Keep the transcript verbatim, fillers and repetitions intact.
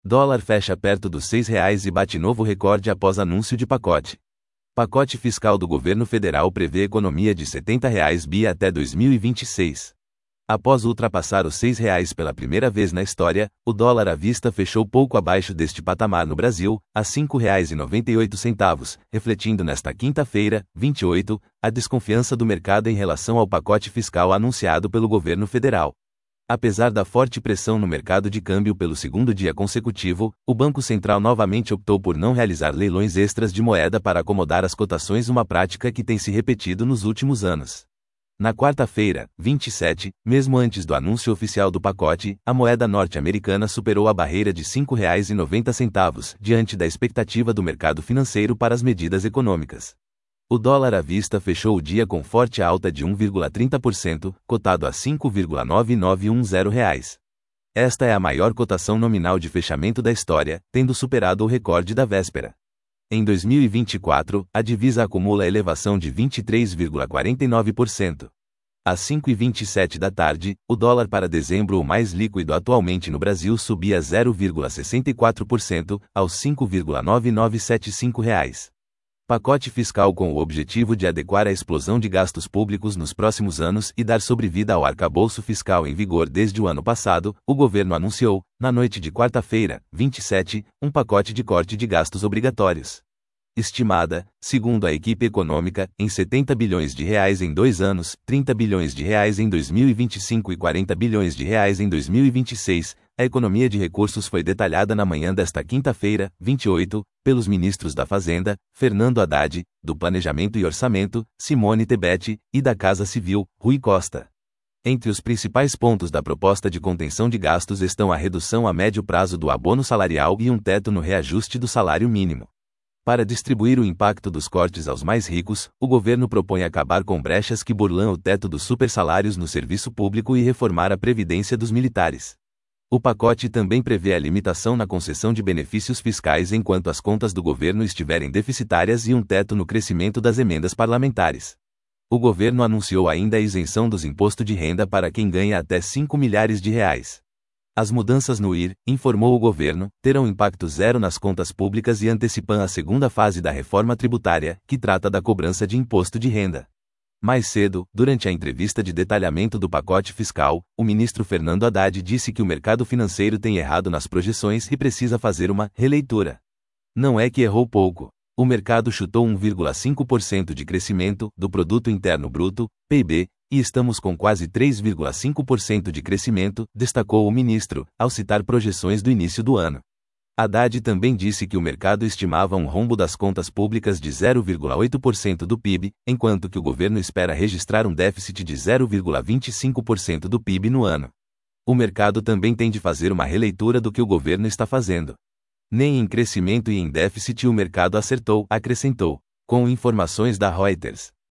Dólar fecha perto dos seis reais e bate novo recorde após anúncio de pacote. Pacote fiscal do governo federal prevê economia de setenta reais bi até dois mil e vinte e seis. Após ultrapassar os seis reais pela primeira vez na história, o dólar à vista fechou pouco abaixo deste patamar no Brasil, a cinco reais e noventa e oito centavos, refletindo nesta quinta-feira, vinte e oito, a desconfiança do mercado em relação ao pacote fiscal anunciado pelo governo federal. Apesar da forte pressão no mercado de câmbio pelo segundo dia consecutivo, o Banco Central novamente optou por não realizar leilões extras de moeda para acomodar as cotações, uma prática que tem se repetido nos últimos anos. Na quarta-feira, vinte e sete, mesmo antes do anúncio oficial do pacote, a moeda norte-americana superou a barreira de cinco reais e noventa centavos, diante da expectativa do mercado financeiro para as medidas econômicas. O dólar à vista fechou o dia com forte alta de um vírgula trinta por cento, cotado a cinco vírgula nove nove um zero reais. Esta é a maior cotação nominal de fechamento da história, tendo superado o recorde da véspera. Em dois mil e vinte e quatro, a divisa acumula elevação de vinte e três vírgula quarenta e nove por cento. Às cinco e vinte e sete da tarde, o dólar para dezembro, o mais líquido atualmente no Brasil, subia zero vírgula sessenta e quatro por cento, aos cinco vírgula nove nove sete cinco reais. Pacote fiscal com o objetivo de adequar a explosão de gastos públicos nos próximos anos e dar sobrevida ao arcabouço fiscal em vigor desde o ano passado, o governo anunciou, na noite de quarta-feira, vinte e sete, um pacote de corte de gastos obrigatórios. Estimada, segundo a equipe econômica, em setenta bilhões de reais em dois anos, trinta bilhões de reais em dois mil e vinte e cinco e quarenta bilhões de reais em dois mil e vinte e seis, a economia de recursos foi detalhada na manhã desta quinta-feira, vinte e oito, pelos ministros da Fazenda, Fernando Haddad, do Planejamento e Orçamento, Simone Tebet, e da Casa Civil, Rui Costa. Entre os principais pontos da proposta de contenção de gastos estão a redução a médio prazo do abono salarial e um teto no reajuste do salário mínimo. Para distribuir o impacto dos cortes aos mais ricos, o governo propõe acabar com brechas que burlam o teto dos supersalários no serviço público e reformar a previdência dos militares. O pacote também prevê a limitação na concessão de benefícios fiscais enquanto as contas do governo estiverem deficitárias e um teto no crescimento das emendas parlamentares. O governo anunciou ainda a isenção dos impostos de renda para quem ganha até cinco milhares de reais. As mudanças no I R, informou o governo, terão impacto zero nas contas públicas e antecipam a segunda fase da reforma tributária, que trata da cobrança de imposto de renda. Mais cedo, durante a entrevista de detalhamento do pacote fiscal, o ministro Fernando Haddad disse que o mercado financeiro tem errado nas projeções e precisa fazer uma releitura. Não é que errou pouco. O mercado chutou um vírgula cinco por cento de crescimento do Produto Interno Bruto, P I B, e estamos com quase três vírgula cinco por cento de crescimento, destacou o ministro, ao citar projeções do início do ano. Haddad também disse que o mercado estimava um rombo das contas públicas de zero vírgula oito por cento do P I B, enquanto que o governo espera registrar um déficit de zero vírgula vinte e cinco por cento do P I B no ano. O mercado também tem de fazer uma releitura do que o governo está fazendo. Nem em crescimento e em déficit o mercado acertou, acrescentou. Com informações da Reuters.